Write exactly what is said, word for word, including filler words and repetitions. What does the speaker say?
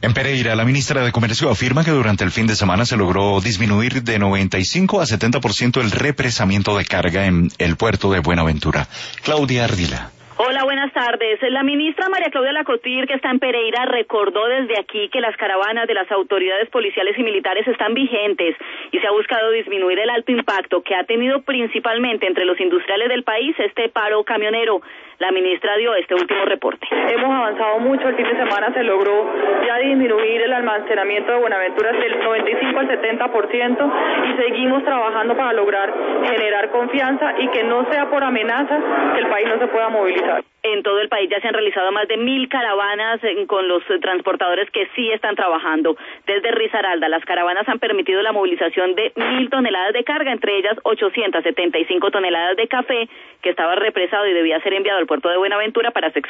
En Pereira, la ministra de Comercio afirma que durante el fin de semana se logró disminuir de noventa y cinco a setenta por ciento el represamiento de carga en el puerto de Buenaventura. Claudia Ardila. Hola, buenas tardes. La ministra María Claudia Lacotir, que está en Pereira, recordó desde aquí que las caravanas de las autoridades policiales y militares están vigentes y se ha buscado disminuir el alto impacto que ha tenido principalmente entre los industriales del país este paro camionero. La ministra dio este último reporte. Hemos avanzado mucho, el fin de semana se logró ya disminuir el almacenamiento de Buenaventura del noventa y cinco al setenta por ciento y seguimos trabajando para lograr generar confianza y que no sea por amenazas que el país no se pueda movilizar. En todo el país ya se han realizado más de mil caravanas con los transportadores que sí están trabajando. Desde Risaralda, las caravanas han permitido la movilización de mil toneladas de carga, entre ellas ochocientas setenta y cinco toneladas de café que estaba represado y debía ser enviado al puerto de Buenaventura para su